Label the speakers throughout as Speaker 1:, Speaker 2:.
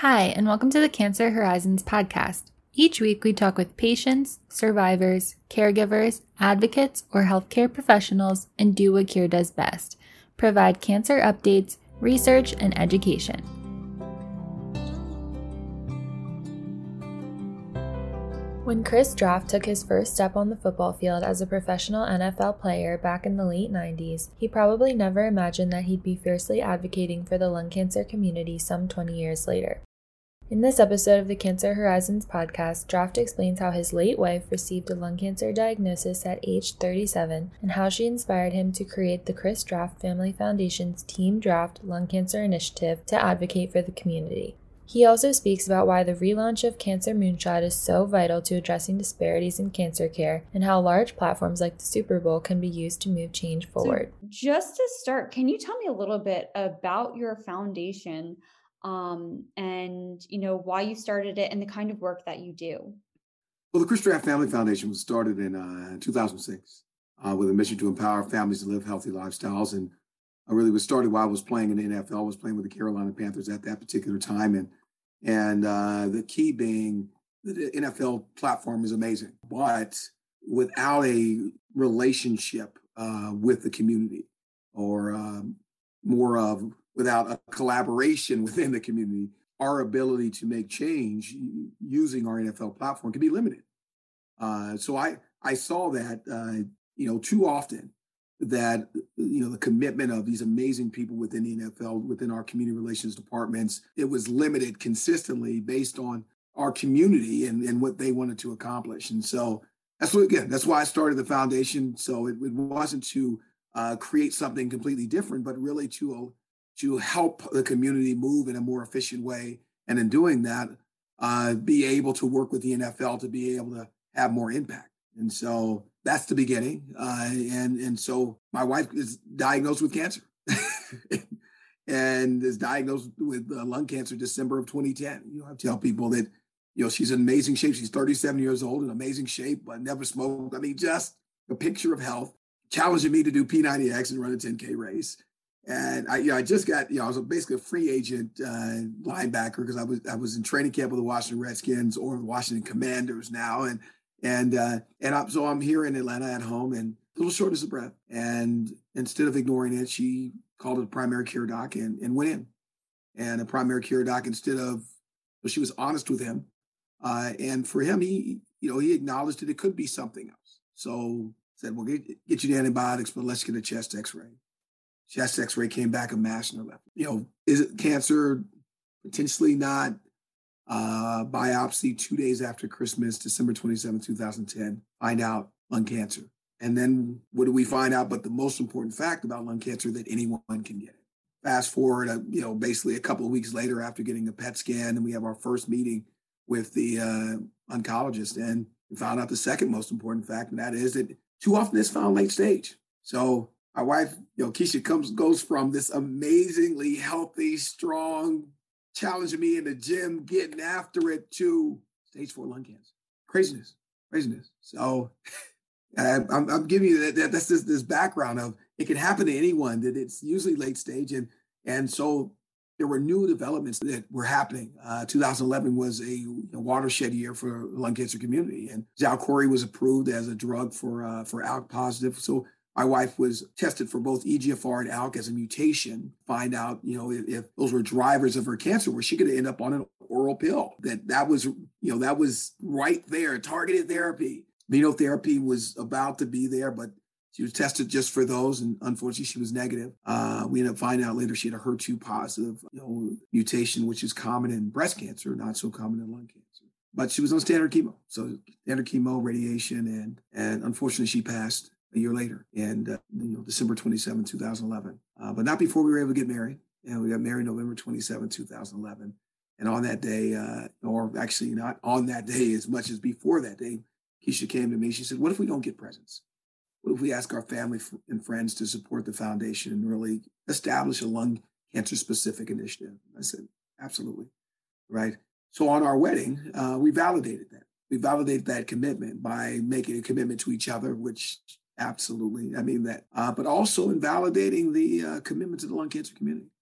Speaker 1: Hi, and welcome to the Cancer Horizons podcast. Each week, we talk with patients, survivors, caregivers, advocates, or healthcare professionals and do what CURE does best: provide cancer updates, research, and education. When Chris Draft took his first step on the football field as a professional NFL player back in the late 90s, he probably never imagined that he'd be fiercely advocating for the lung cancer community some 20 years later. In this episode of the Cancer Horizons podcast, Draft explains how his late wife received a lung cancer diagnosis at age 37 and how she inspired him to create the Chris Draft Family Foundation's Team Draft Lung Cancer Initiative to advocate for the community. He also speaks about why the relaunch of Cancer Moonshot is so vital to addressing disparities in cancer care and how large platforms like the Super Bowl can be used to move change forward.
Speaker 2: So just to start, can you tell me a little bit about your foundation and why you started it and the kind of work that you do?
Speaker 3: Well, the Chris Draft Family Foundation was started in 2006 with a mission to empower families to live healthy lifestyles. And I really was started while I was playing in the NFL. I was playing with the Carolina Panthers at that particular time. And the key being the NFL platform is amazing, but without a relationship with the community or without a collaboration within the community, our ability to make change using our NFL platform can be limited. So I saw that, too often that, the commitment of these amazing people within the NFL, within our community relations departments, it was limited consistently based on our community and what they wanted to accomplish. And so that's why I started the foundation. So it wasn't to create something completely different, but really to help the community move in a more efficient way. And in doing that, be able to work with the NFL to be able to have more impact. And so that's the beginning. And so my wife is diagnosed with cancer and is diagnosed with lung cancer December of 2010. I tell people that, she's in amazing shape. She's 37 years old, in amazing shape, but never smoked. I mean, just a picture of health, challenging me to do P90X and run a 10K race. And I just got, I was basically a free agent linebacker because I was in training camp with the Washington Redskins or the Washington Commanders now. So I'm here in Atlanta at home and a little shortness of breath. And instead of ignoring it, she called a primary care doc and went in. And a primary care doc, she was honest with him. And for him, he acknowledged that it could be something else. So said, well, get you the antibiotics, but let's get a chest x-ray. Chest x-ray came back a mass in her left. Is it cancer? Potentially not. Biopsy 2 days after Christmas, December 27, 2010, find out lung cancer. And then what do we find out? But the most important fact about lung cancer, that anyone can get it. Fast forward, basically a couple of weeks later after getting a PET scan, and we have our first meeting with the oncologist, and we found out the second most important fact, and that is that too often it's found late stage. So my wife, Keisha, goes from this amazingly healthy, strong, challenging me in the gym, getting after it, to stage 4 lung cancer. Craziness. So I'm giving you that's this background of it can happen to anyone, that it's usually late stage. And so there were new developments that were happening. 2011 was a watershed year for the lung cancer community. And Xalkori was approved as a drug for ALK positive. So my wife was tested for both EGFR and ALK as a mutation, find out, if those were drivers of her cancer, where she could end up on an oral pill. That was right there, targeted therapy. Immunotherapy was about to be there, but she was tested just for those, and unfortunately, she was negative. We ended up finding out later she had a HER2 positive, mutation, which is common in breast cancer, not so common in lung cancer. But she was on standard chemo, so standard chemo, radiation, and unfortunately, she passed a year later, and December 27, 2011. But not before we were able to get married. And we got married November 27, 2011. And on that day, or actually not on that day as much as before that day, Keisha came to me. She said, what if we don't get presents? What if we ask our family and friends to support the foundation and really establish a lung cancer specific initiative? I said, absolutely. Right. So on our wedding, we validated that. We validated that commitment by making a commitment to each other, which absolutely, I mean that, but also in validating the commitment to the lung cancer community.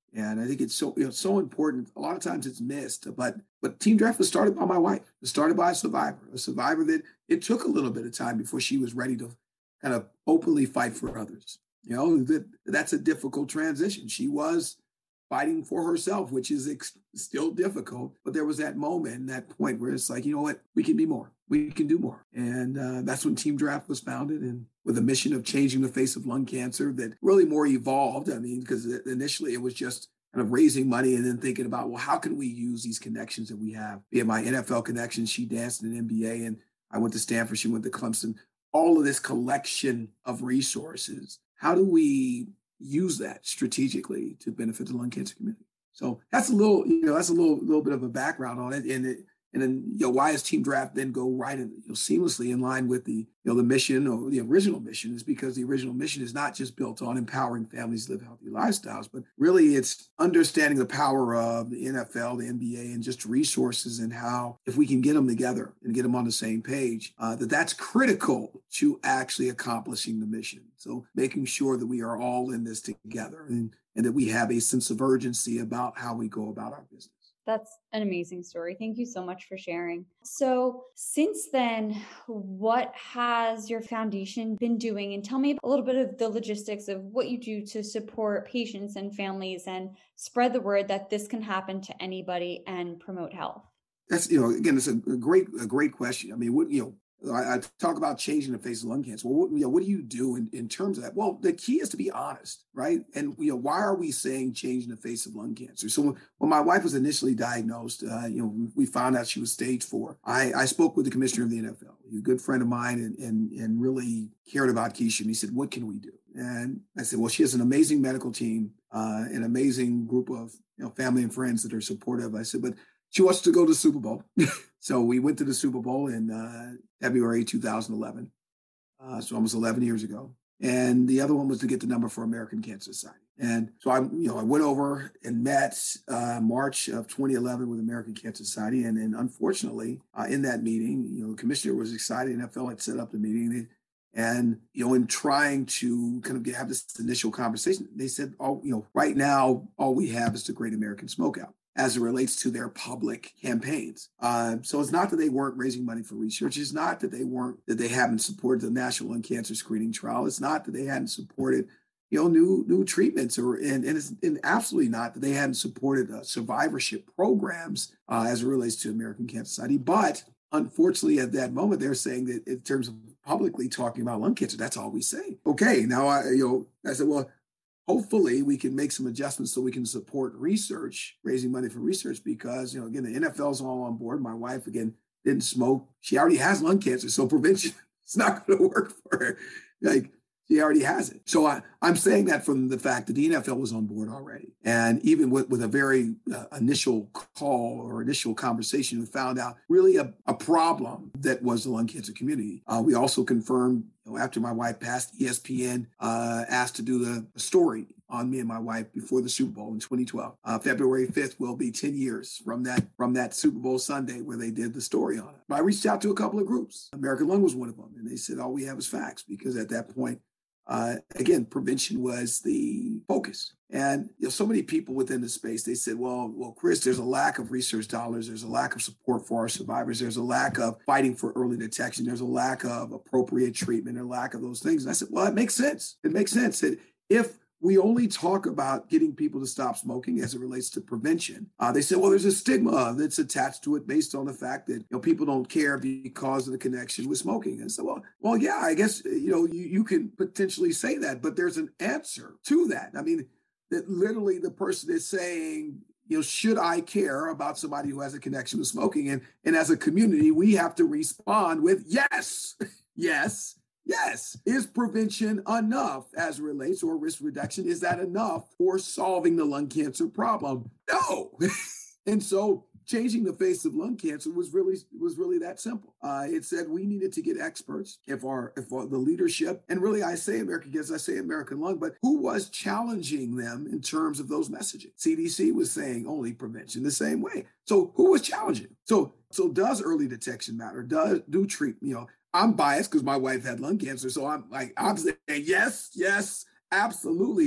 Speaker 3: And I think it's so important. A lot of times it's missed, but Team Draft was started by my wife. It was started by a survivor that it took a little bit of time before she was ready to kind of openly fight for others. That's a difficult transition. She was fighting for herself, which is still difficult. But there was that moment, that point where it's like, you know what, we can be more. We can do more. And that's when Team Draft was founded, and with a mission of changing the face of lung cancer that really more evolved. I mean, because initially it was just kind of raising money and then thinking about, well, how can we use these connections that we have? Be it my NFL connections, she danced in an NBA, and I went to Stanford, she went to Clemson. All of this collection of resources. How do we use that strategically to benefit the lung cancer community? So that's a little bit of a background on it. And then why does Team Draft then go right and seamlessly in line with the mission, or the original mission, is because the original mission is not just built on empowering families to live healthy lifestyles, but really it's understanding the power of the NFL, the NBA, and just resources, and how if we can get them together and get them on the same page, that's critical to actually accomplishing the mission. So making sure that we are all in this together, and that we have a sense of urgency about how we go about our business.
Speaker 2: That's an amazing story. Thank you so much for sharing. So since then, what has your foundation been doing? And tell me a little bit of the logistics of what you do to support patients and families and spread the word that this can happen to anybody and promote health.
Speaker 3: That's, again, it's a great question. I mean, I talk about changing the face of lung cancer. Well, what do you do in terms of that? Well, the key is to be honest, right? And why are we saying changing the face of lung cancer? So when my wife was initially diagnosed, we found out she was stage 4. I spoke with the commissioner of the NFL, a good friend of mine, and really cared about Keisha. And he said, "What can we do?" And I said, "Well, she has an amazing medical team, an amazing group of family and friends that are supportive." I said, "But she wants to go to the Super Bowl." So we went to the Super Bowl in February 2011, so almost 11 years ago. And the other one was to get the number for American Cancer Society. And so I went over and met March of 2011 with American Cancer Society. And then unfortunately, in that meeting, the commissioner was excited, and NFL had set up the meeting. And, in trying to kind of have this initial conversation, they said, right now, all we have is the Great American Smokeout as it relates to their public campaigns. So it's not that they weren't raising money for research. It's not that they haven't supported the National Lung Cancer Screening Trial. It's not that they hadn't supported, new treatments, and it's absolutely not that they hadn't supported survivorship programs as it relates to American Cancer Society. But unfortunately, at that moment, they're saying that in terms of publicly talking about lung cancer, that's all we say. Okay, now I said, well, hopefully we can make some adjustments so we can support research, raising money for research, because, again, the NFL's all on board. My wife, again, didn't smoke. She already has lung cancer, so prevention is not going to work for her. She already has it. So I'm saying that from the fact that the NFL was on board already. And even with a very initial call or initial conversation, we found out really a problem that was the lung cancer community. We also confirmed, after my wife passed, ESPN asked to do the story on me and my wife before the Super Bowl in 2012. February 5th will be 10 years from that Super Bowl Sunday where they did the story on it. But I reached out to a couple of groups. American Lung was one of them. And they said, all we have is facts, because at that point, again, prevention was the focus. And so many people within the space, they said, well, Chris, there's a lack of research dollars. There's a lack of support for our survivors. There's a lack of fighting for early detection. There's a lack of appropriate treatment, or lack of those things. And I said, well, it makes sense. It makes sense that if we only talk about getting people to stop smoking as it relates to prevention, they said, well, there's a stigma that's attached to it based on the fact that people don't care because of the connection with smoking. And so, well, yeah, I guess you can potentially say that, but there's an answer to that. I mean, that literally the person is saying, should I care about somebody who has a connection with smoking? And as a community, we have to respond with yes, yes. Yes. Is prevention enough as it relates, or risk reduction? Is that enough for solving the lung cancer problem? No. And so changing the face of lung cancer was really that simple. It said we needed to get experts, if the leadership, and really I say American Cancer, I say American Lung, but who was challenging them in terms of those messaging? CDC was saying only prevention the same way. So who was challenging? So does early detection matter? Do treat, I'm biased because my wife had lung cancer. So I'm saying yes, absolutely.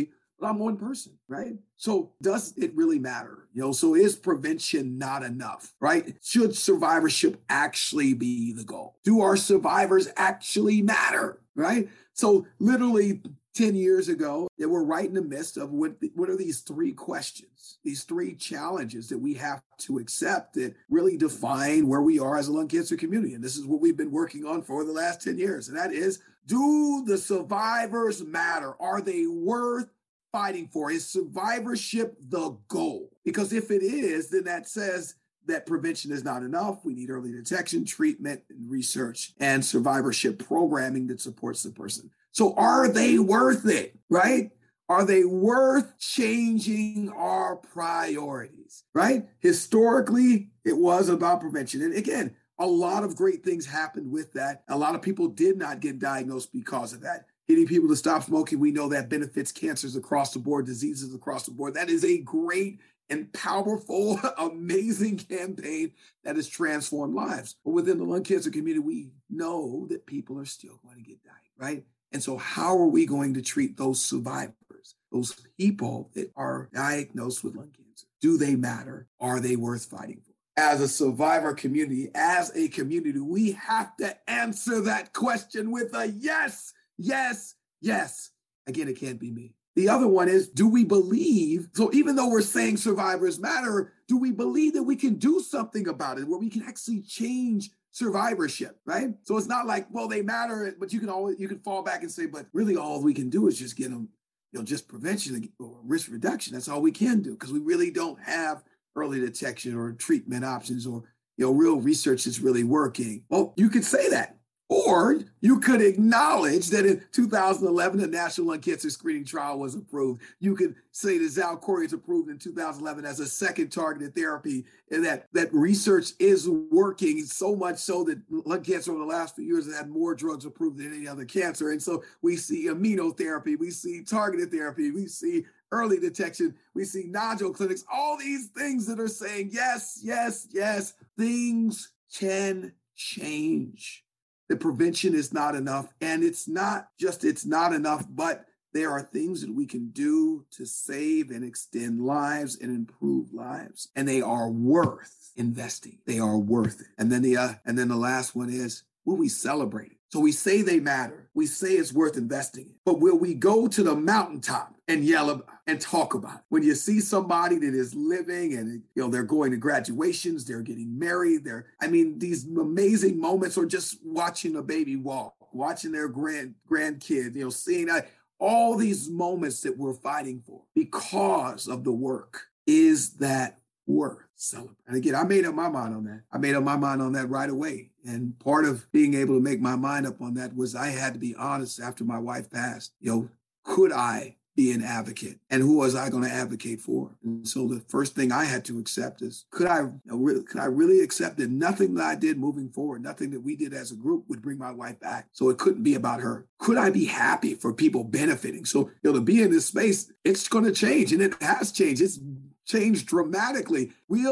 Speaker 3: but I'm one person, right? So does it really matter? So is prevention not enough, right? Should survivorship actually be the goal? Do our survivors actually matter, right? So literally 10 years ago, that we're right in the midst of what are these three questions, these three challenges that we have to accept that really define where we are as a lung cancer community. And this is what we've been working on for the last 10 years. And that is, do the survivors matter? Are they worth fighting for? Is survivorship the goal? Because if it is, then that says that prevention is not enough. We need early detection, treatment, and research, and survivorship programming that supports the person. So are they worth it, right? Are they worth changing our priorities, right? Historically, it was about prevention. And again, a lot of great things happened with that. A lot of people did not get diagnosed because of that. Getting people to stop smoking, we know that benefits cancers across the board, diseases across the board. That is a great and powerful, amazing campaign that has transformed lives. But within the lung cancer community, we know that people are still going to get diagnosed, right? And so how are we going to treat those survivors, those people that are diagnosed with lung cancer? Do they matter? Are they worth fighting for? As a survivor community, as a community, we have to answer that question with a yes, yes, yes. Again, it can't be me. The other one is, do we believe, so even though we're saying survivors matter, do we believe that we can do something about it, where we can actually change survivorship, right? So it's not like, well, they matter, but you can fall back and say, but really all we can do is just get them, just prevention or risk reduction. That's all we can do, because we really don't have early detection or treatment options or, real research that's really working. Well, you could say that. Or you could acknowledge that in 2011, the National Lung Cancer Screening Trial was approved. You could say that Xalkori is approved in 2011 as a second targeted therapy, and that research is working so much so that lung cancer over the last few years has had more drugs approved than any other cancer. And so we see immunotherapy, we see targeted therapy, we see early detection, we see nodule clinics, all these things that are saying, yes, yes, yes, things can change. The prevention is not enough. And it's not enough, but there are things that we can do to save and extend lives and improve lives. And they are worth investing. They are worth it. And then the last one is, will we celebrate it? So we say they matter. We say it's worth investing in. But will we go to the mountaintop and yell about and talk about it? When you see somebody that is living and they're going to graduations, they're getting married, these amazing moments, or just watching a baby walk, watching their grandkid, seeing all these moments that we're fighting for because of the work. Is that worth celebrating? And again, I made up my mind on that. I made up my mind on that right away. And part of being able to make my mind up on that was I had to be honest after my wife passed. Could I be an advocate? And who was I going to advocate for? And so the first thing I had to accept is, could I really accept that nothing that I did moving forward, nothing that we did as a group would bring my wife back? So it couldn't be about her. Could I be happy for people benefiting? So, to be in this space, it's going to change, and it has changed. It's changed dramatically.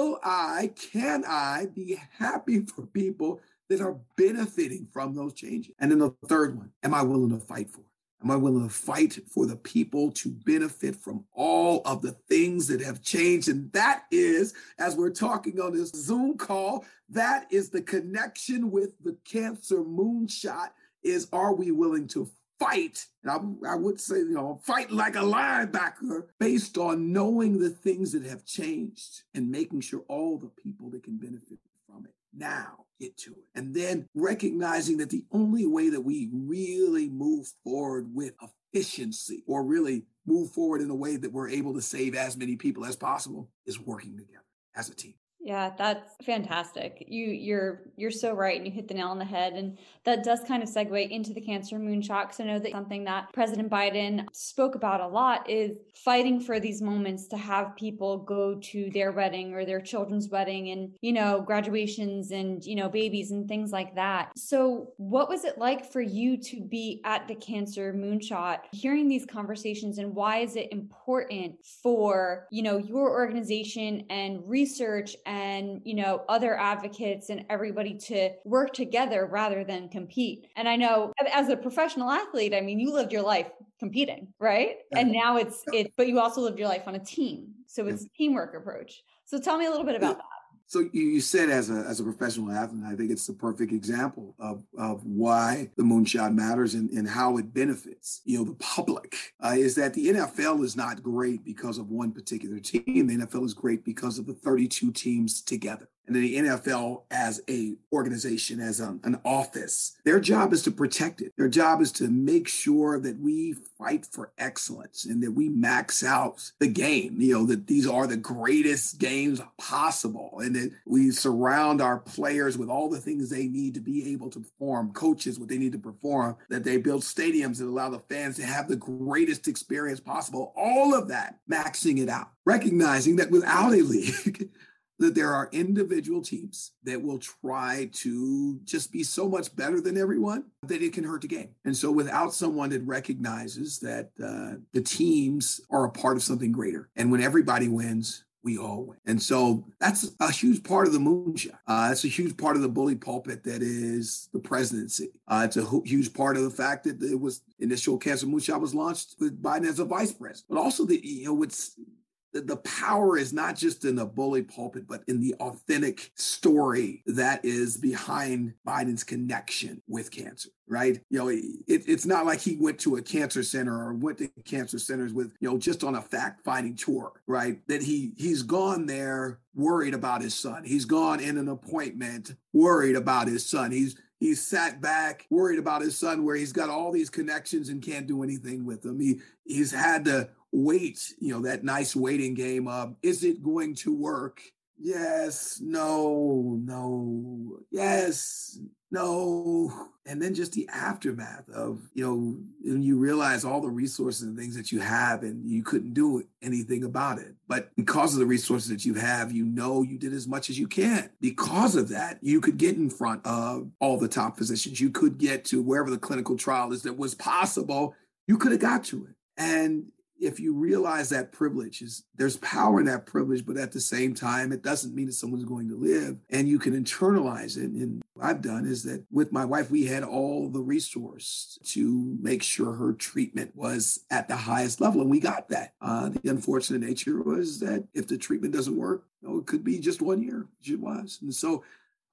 Speaker 3: Can I be happy for people that are benefiting from those changes? And then the third one, am I willing to fight for it? Am I willing to fight for the people to benefit from all of the things that have changed? And that is, as we're talking on this Zoom call, that is the connection with the Cancer Moonshot, is, are we willing to fight? And I would say, fight like a linebacker, based on knowing the things that have changed and making sure all the people that can benefit from it now get to it. And then recognizing that the only way that we really move forward with efficiency, or really move forward in a way that we're able to save as many people as possible, is working together as a team.
Speaker 2: Yeah, that's fantastic. You're so right, and you hit the nail on the head. And that does kind of segue into the Cancer Moonshot, because I know that something that President Biden spoke about a lot is fighting for these moments to have people go to their wedding or their children's wedding, and graduations and babies and things like that. So what was it like for you to be at the Cancer Moonshot, hearing these conversations, and why is it important for your organization and research and, other advocates and everybody to work together rather than compete. And I know as a professional athlete, I mean, you lived your life competing, right? And now but you also lived your life on a team. So it's a teamwork approach. So tell me a little bit about that.
Speaker 3: So you said as a professional athlete, I think it's the perfect example of why the moonshot matters and how it benefits, the public, is that the NFL is not great because of one particular team. The NFL is great because of the 32 teams together. And then the NFL as a organization, as an office, their job is to protect it. Their job is to make sure that we fight for excellence and that we max out the game, that these are the greatest games possible and that we surround our players with all the things they need to be able to perform, coaches, what they need to perform, that they build stadiums that allow the fans to have the greatest experience possible. All of that, maxing it out, recognizing that without a league, that there are individual teams that will try to just be so much better than everyone that it can hurt the game. And so without someone that recognizes that the teams are a part of something greater, and when everybody wins, we all win. And so that's a huge part of the moonshot. It's a huge part of the bully pulpit that is the presidency. It's a huge part of the fact that it was initial Cancer Moonshot was launched with Biden as a vice president, but also the power is not just in the bully pulpit, but in the authentic story that is behind Biden's connection with cancer, right? It's not like he went to a cancer center or went to cancer centers with, just on a fact-finding tour, right? That he's gone there worried about his son. He's gone in an appointment worried about his son. He's sat back worried about his son where he's got all these connections and can't do anything with them. He's had to wait, that nice waiting game of, is it going to work? Yes, no, yes, no. And then just the aftermath of, when you realize all the resources and things that you have and you couldn't do anything about it. But because of the resources that you have, you did as much as you can. Because of that, you could get in front of all the top physicians. You could get to wherever the clinical trial is that was possible. You could have got to it. And if you realize that there's power in that privilege, but at the same time, it doesn't mean that someone's going to live, and you can internalize it. And what I've done is that with my wife, we had all the resource to make sure her treatment was at the highest level. And we got that. The unfortunate nature was that if the treatment doesn't work, it could be just 1 year, which it was. And so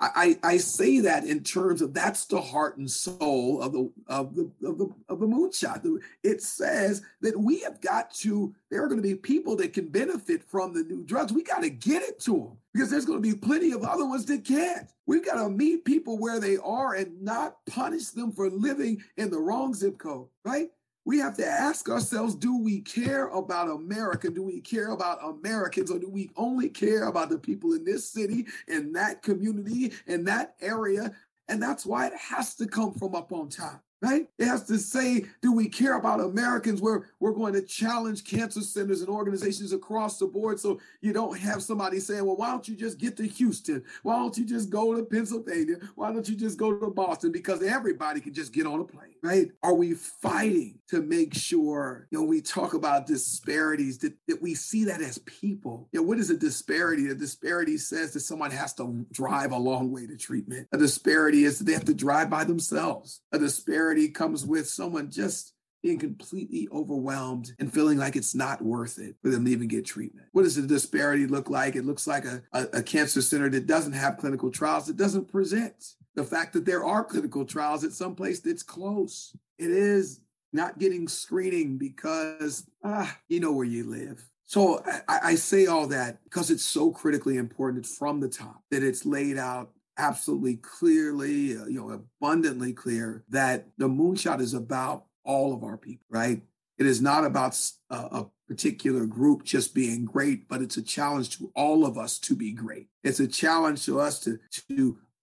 Speaker 3: I say that in terms of that's the heart and soul of the moonshot. It says that we have got to. There are going to be people that can benefit from the new drugs. We got to get it to them because there's going to be plenty of other ones that can't. We've got to meet people where they are and not punish them for living in the wrong zip code, right? We have to ask ourselves, do we care about America? Do we care about Americans, or do we only care about the people in this city, in that community, in that area? And that's why it has to come from up on top. Right? It has to say, do we care about Americans? We're going to challenge cancer centers and organizations across the board. So you don't have somebody saying, well, why don't you just get to Houston? Why don't you just go to Pennsylvania? Why don't you just go to Boston? Because everybody can just get on a plane, right? Are we fighting to make sure, we talk about disparities, that we see that as people? What is a disparity? A disparity says that someone has to drive a long way to treatment. A disparity is that they have to drive by themselves. A disparity comes with someone just being completely overwhelmed and feeling like it's not worth it for them to even get treatment. What does the disparity look like? It looks like a cancer center that doesn't have clinical trials, that doesn't present the fact that there are clinical trials at some place that's close. It is not getting screening because, you know where you live. So I say all that because it's so critically important from the top that it's laid out absolutely clearly, abundantly clear that the moonshot is about all of our people, right? It is not about a particular group just being great, but it's a challenge to all of us to be great. It's a challenge to us to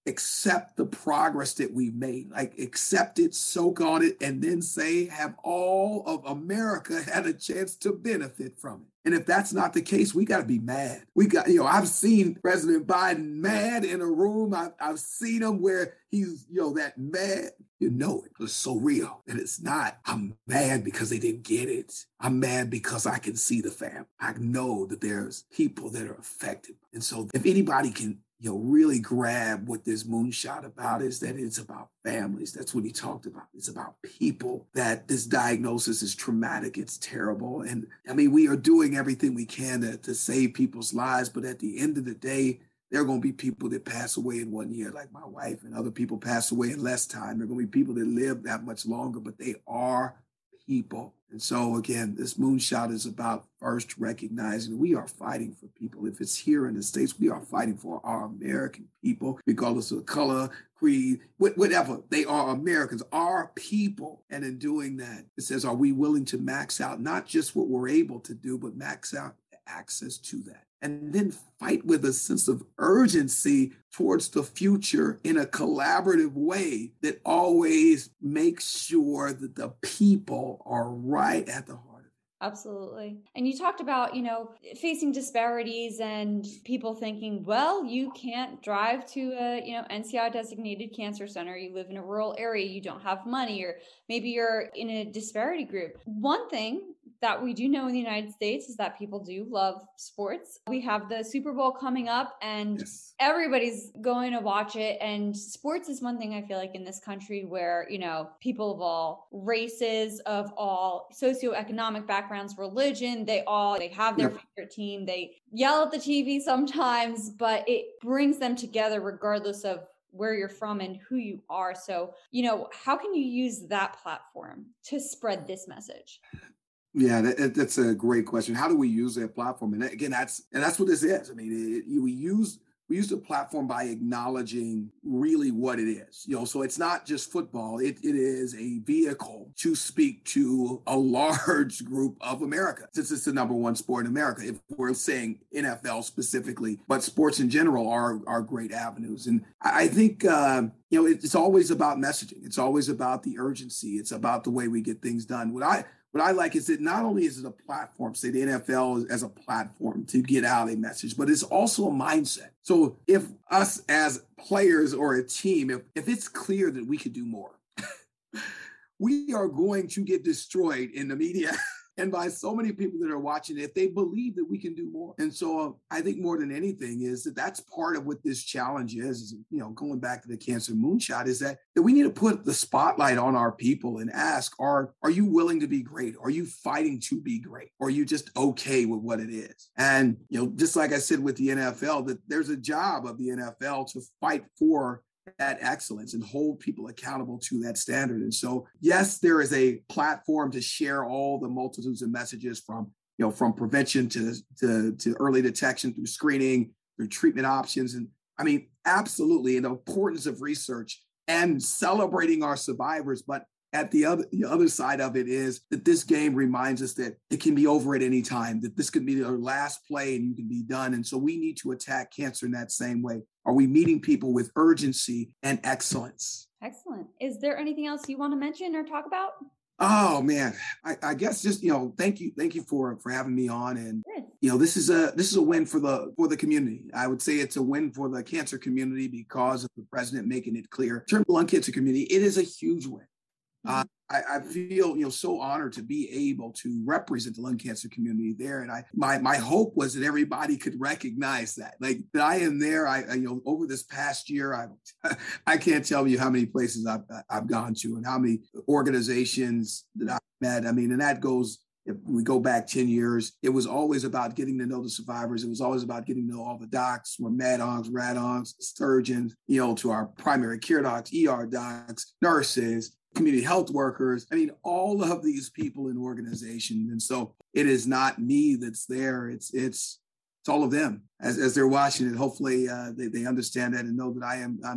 Speaker 3: accept the progress that we've made, like accept it, soak on it, and then say, have all of America had a chance to benefit from it? And if that's not the case, we got to be mad. I've seen President Biden mad in a room. I've seen him where he's, that mad. It's so real. And it's not, I'm mad because they didn't get it. I'm mad because I can see the family. I know that there's people that are affected. And so if anybody can, really grab what this moonshot about is that it's about families. That's what he talked about. It's about people, that this diagnosis is traumatic. It's terrible. And we are doing everything we can to save people's lives. But at the end of the day, there are going to be people that pass away in 1 year, like my wife, and other people pass away in less time. There are going to be people that live that much longer, but they are people. And so again, this moonshot is about first recognizing we are fighting for people. If it's here in the States, we are fighting for our American people, regardless of color, creed, whatever. They are Americans, our people. And in doing that, it says, are we willing to max out not just what we're able to do, but max out access to that? And then fight with a sense of urgency towards the future in a collaborative way that always makes sure that the people are right at the heart of it.
Speaker 2: Absolutely. And you talked about, facing disparities and people thinking, well, you can't drive to a, NCI designated cancer center. You live in a rural area, you don't have money, or maybe you're in a disparity group. One thing that we do know in the United States is that people do love sports. We have the Super Bowl coming up and everybody's going to watch it. And sports is one thing I feel like in this country where, people of all races, of all socioeconomic backgrounds, religion, they have their favorite team. They yell at the TV sometimes, but it brings them together regardless of where you're from and who you are. So, how can you use that platform to spread this message?
Speaker 3: Yeah, that's a great question. How do we use that platform? And again, that's what this is. We use the platform by acknowledging really what it is. So it's not just football. It is a vehicle to speak to a large group of America, since it's the number one sport in America. If we're saying NFL specifically, but sports in general are great avenues. And I think it's always about messaging. It's always about the urgency. It's about the way we get things done. What I like is that not only is it a platform, say the NFL as a platform to get out a message, but it's also a mindset. So if us as players or a team, if it's clear that we could do more, we are going to get destroyed in the media and by so many people that are watching it, if they believe that we can do more. And so I think more than anything is that's part of what this challenge is going back to the cancer moonshot, is that we need to put the spotlight on our people and ask, are you willing to be great? Are you fighting to be great? Or are you just okay with what it is? And, just like I said with the NFL, that there's a job of the NFL to fight for that excellence and hold people accountable to that standard. And so, yes, there is a platform to share all the multitudes of messages from prevention to early detection, through screening, through treatment options. And absolutely, and the importance of research and celebrating our survivors. But at the other side of it is that this game reminds us that it can be over at any time, that this could be the last play and you can be done. And so we need to attack cancer in that same way. Are we meeting people with urgency and excellence? Excellent.
Speaker 2: Is there anything else you want to mention or talk about?
Speaker 3: Oh man, I guess just thank you for having me on, and this is a win for the community. I would say it's a win for the cancer community because of the president making it clear. In terms of the lung cancer community, it is a huge win. I feel so honored to be able to represent the lung cancer community there, and my hope was that everybody could recognize that I am there. Over this past year, I can't tell you how many places I've gone to and how many organizations that I've met. And that goes. If we go back 10 years, it was always about getting to know the survivors. It was always about getting to know all the docs, from med-oncs, rad-oncs, surgeons, to our primary care docs, ER docs, nurses, community health workers. All of these people in organizations. And so it is not me that's there. It's all of them as they're watching it. Hopefully they understand that and know that I'm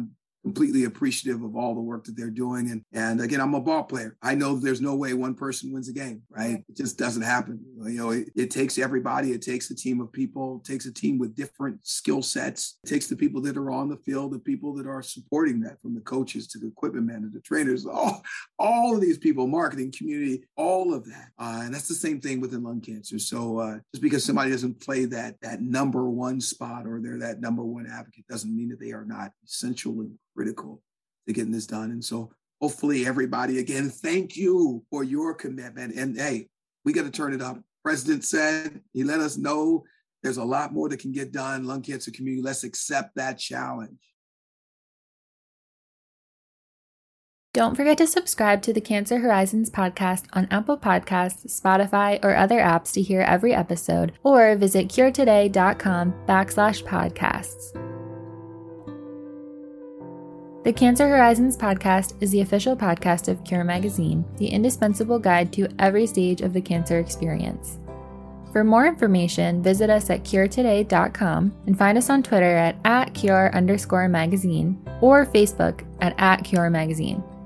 Speaker 3: completely appreciative of all the work that they're doing. And again, I'm a ball player. I know there's no way one person wins a game, right? It just doesn't happen. It takes everybody. It takes a team of people. It takes a team with different skill sets. It takes the people that are on the field, the people that are supporting that, from the coaches to the equipment men to the trainers, all of these people, marketing, community, all of that. And that's the same thing within lung cancer. So just because somebody doesn't play that number one spot or they're that number one advocate doesn't mean that they are not essential and critical to getting this done. And so hopefully everybody, again, thank you for your commitment. And hey, we got to turn it up. President said, he let us know there's a lot more that can get done. Lung cancer community, let's accept that challenge.
Speaker 1: Don't forget to subscribe to the Cancer Horizons podcast on Apple Podcasts, Spotify, or other apps to hear every episode, or visit curetoday.com/podcasts. The Cancer Horizons podcast is the official podcast of Cure Magazine, the indispensable guide to every stage of the cancer experience. For more information, visit us at curetoday.com and find us on Twitter at @cure_magazine or Facebook at @cure magazine.